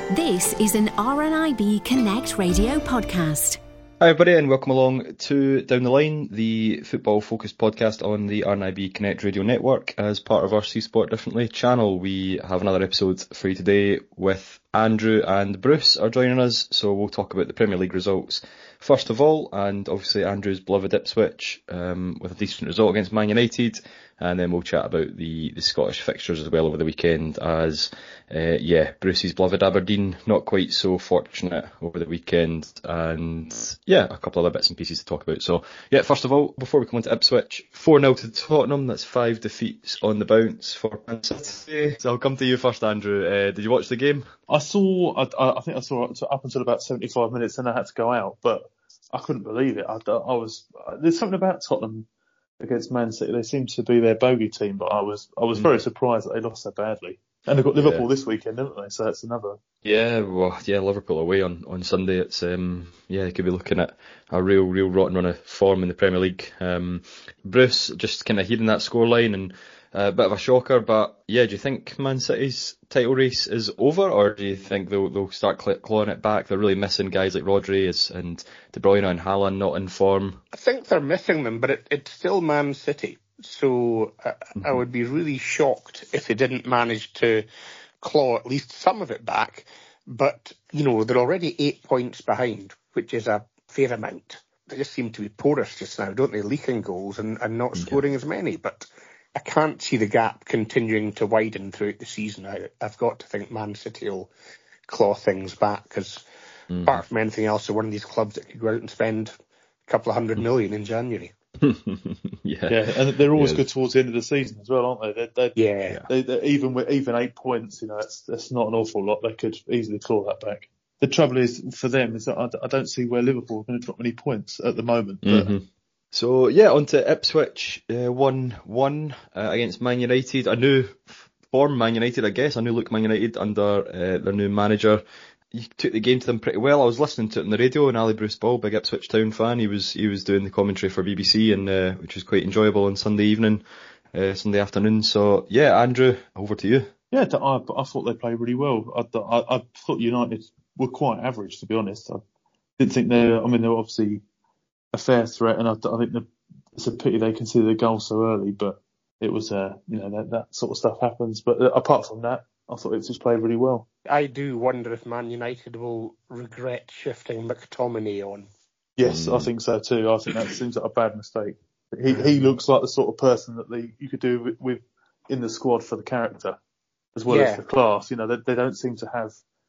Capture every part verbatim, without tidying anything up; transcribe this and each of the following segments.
This is an R N I B Connect radio podcast. Hi everybody and welcome along to Down the Line, the football-focused podcast on the R N I B Connect radio network. As part of our See Sport Differently channel, we have another episode for you today with Andrew and Bruce are joining us, so we'll talk about the Premier League results first of all, and obviously Andrew's beloved Ipswich um, with a decent result against Man United, and then we'll chat about the, the Scottish fixtures as well over the weekend as, uh, yeah, Bruce's beloved Aberdeen not quite so fortunate over the weekend, and yeah, a couple of other bits and pieces to talk about. So yeah, first of all, before we come on to Ipswich, four nil to Tottenham, that's five defeats on the bounce for Man City. So I'll come to you first, Andrew. Uh, did you watch the game? I saw, I, I think I saw it up until about seventy-five minutes and I had to go out, but I couldn't believe it. I, I was, there's something about Tottenham against Man City. They seem to be their bogey team, but I was, I was mm. very surprised that they lost so badly. And they've got Liverpool yeah. this weekend, haven't they? So that's another. Yeah, well, yeah, Liverpool away on, on Sunday. It's, um, yeah, you could be looking at a real, real rotten run of form in the Premier League. Um, Bruce, just kind of hearing that scoreline and a bit of a shocker, but yeah, do you think Man City's title race is over, or do you think they'll, they'll start clawing it back? They're really missing guys like Rodri and De Bruyne and Haaland not in form. I think they're missing them, but it, it's still Man City. So uh, mm-hmm. I would be really shocked if they didn't manage to claw at least some of it back. But, you know, they're already eight points behind, which is a fair amount. They just seem to be porous just now, don't they? Leaking goals and, and not scoring yeah. as many. But I can't see the gap continuing to widen throughout the season. I, I've got to think Man City will claw things back because mm-hmm. apart from anything else, they're one of these clubs that could go out and spend a couple of hundred million in January. yeah. yeah, and they're always yeah. good towards the end of the season as well, aren't they? They're, they're, yeah, they, they're, even with even eight points, you know, that's that's not an awful lot. They could easily claw that back. The trouble is for them is that I, I don't see where Liverpool are going to drop any points at the moment. Mm-hmm. So yeah, on to Ipswich, uh, one one uh, against Man United. A new form Man United, I guess. A new look Man United under uh, their new manager. You took the game to them pretty well. I was listening to it on the radio, and Ali Bruce Ball, big Ipswich Town fan, he was he was doing the commentary for B B C, and uh, which was quite enjoyable on Sunday evening, uh, Sunday afternoon. So yeah, Andrew, over to you. Yeah, I, I thought they played really well. I, I, I thought United were quite average, to be honest. I didn't think they were, I mean, they were obviously a fair threat, and I, I think the, it's a pity they conceded the goal so early, but it was, uh, you know, that, that sort of stuff happens. But uh, apart from that, I thought it just played really well. I do wonder if Man United will regret shifting McTominay on. Yes, mm. I think so too. I think that seems like a bad mistake. He he looks like the sort of person that they, you could do with, with in the squad for the character as well yeah. as the class. You know, they, they don't seem to have.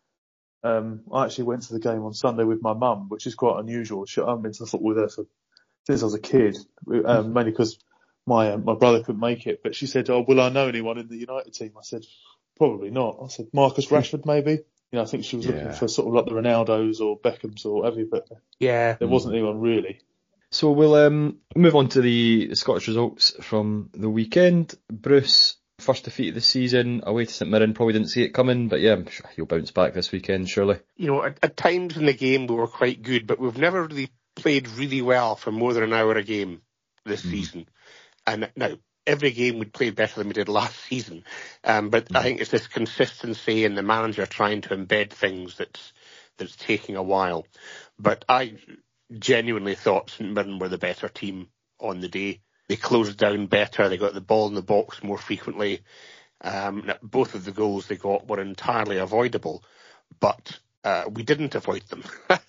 Um, I actually went to the game on Sunday with my mum, which is quite unusual. I haven't been to football with her for, since I was a kid, um, mainly because my uh, my brother couldn't make it. But she said, "Oh, will I know anyone in the United team?" I said, "Probably not." I said, "Marcus Rashford, maybe." You know, I think she was yeah. looking for sort of like the Ronaldos or Beckhams or whatever, but yeah, there wasn't anyone really. So we'll um, move on to the Scottish results from the weekend. Bruce, first defeat of the season away to St Mirren, probably didn't see it coming, but yeah, I'm sure he'll bounce back this weekend, surely. You know, at, at times in the game we were quite good, but we've never really played really well for more than an hour a game this mm. season. And now, every game we played better than we did last season. Um, but mm. I think it's this consistency and the manager trying to embed things that's, that's taking a while. But I genuinely thought St Mirren were the better team on the day. They closed down better. They got the ball in the box more frequently. Um, both of the goals they got were entirely avoidable, but uh, we didn't avoid them.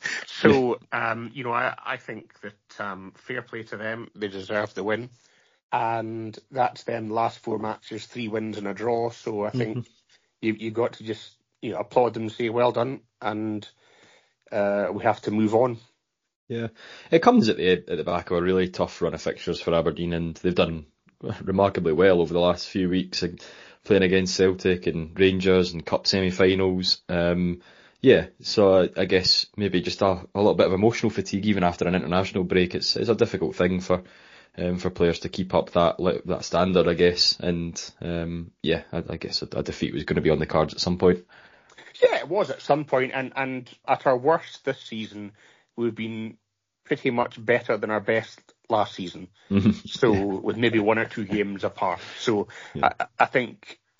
so, um, you know, I, I think that um, fair play to them. They deserve the win. And that's them last four matches, three wins and a draw. So I think mm-hmm. you you got to just, you know, applaud them and say well done. And uh, we have to move on. Yeah, it comes at the at the back of a really tough run of fixtures for Aberdeen, and they've done remarkably well over the last few weeks, playing against Celtic and Rangers and Cup semi-finals. Um, yeah, so I, I guess maybe just a, a little bit of emotional fatigue even after an international break. It's it's a difficult thing for um, for players to keep up that that standard, I guess. And um, yeah, I, I guess a, a defeat was going to be on the cards at some point. Yeah, it was at some point, and and at our worst this season, we've been pretty much better than our best last season. So yeah. with maybe one or two games apart. So yeah. I, I think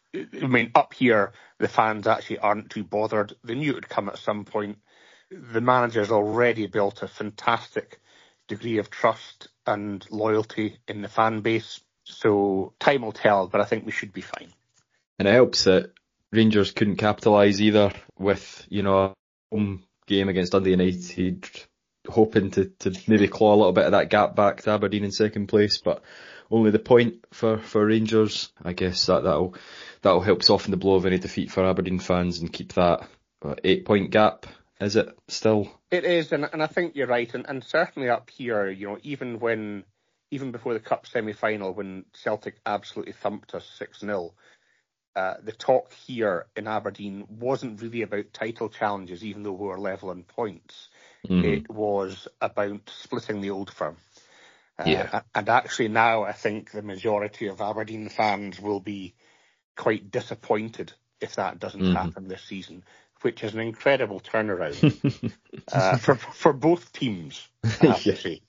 I mean, up here, the fans actually aren't too bothered. They knew it would come at some point. The manager's already built a fantastic degree of trust and loyalty in the fan base. So time will tell, but I think we should be fine. And it helps that Rangers couldn't capitalise either with, you know, a home game against Dundee United, hoping to, to maybe claw a little bit of that gap back to Aberdeen in second place, but only the point for, for Rangers. I guess that, that'll, that'll help soften the blow of any defeat for Aberdeen fans and keep that uh, eight point gap. Is it still? It is, and, and I think you're right, and, and certainly up here, you know, even when, even before the Cup semi-final, when Celtic absolutely thumped us six nil, uh, the talk here in Aberdeen wasn't really about title challenges, even though we were level on points. Mm-hmm. It was about splitting the old firm. Uh, yeah. And actually now I think the majority of Aberdeen fans will be quite disappointed if that doesn't mm-hmm. happen this season, which is an incredible turnaround uh, for for both teams, I have yeah. to say.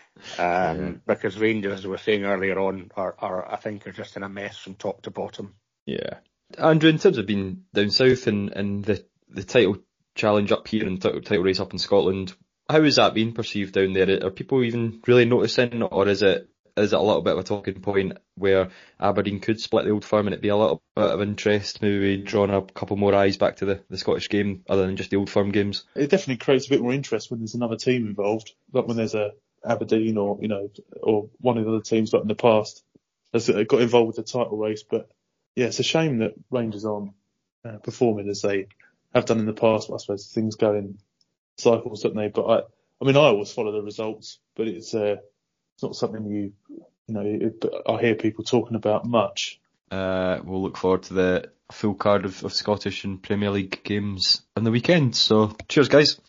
Um, yeah. Because Rangers, as we were saying earlier on, are, are I think are just in a mess from top to bottom. Yeah. Andrew, in terms of being down south and, and the, the title challenge up here and title, title race up in Scotland, how is that being perceived down there? Are people even really noticing, or is it is it a little bit of a talking point where Aberdeen could split the old firm and it'd be a little bit of interest, maybe drawing a couple more eyes back to the, the Scottish game other than just the old firm games? It definitely creates a bit more interest when there's another team involved, like when there's a Aberdeen or, you know, or one of the other teams like in the past has got involved with the title race. But yeah, it's a shame that Rangers aren't uh, performing as they have done in the past. I suppose things go in cycles, don't they? But I, I mean, I always follow the results, but it's uh, it's not something you, you know, it, I hear people talking about much. Uh, we'll look forward to the full card of, of Scottish and Premier League games on the weekend. So, cheers, guys.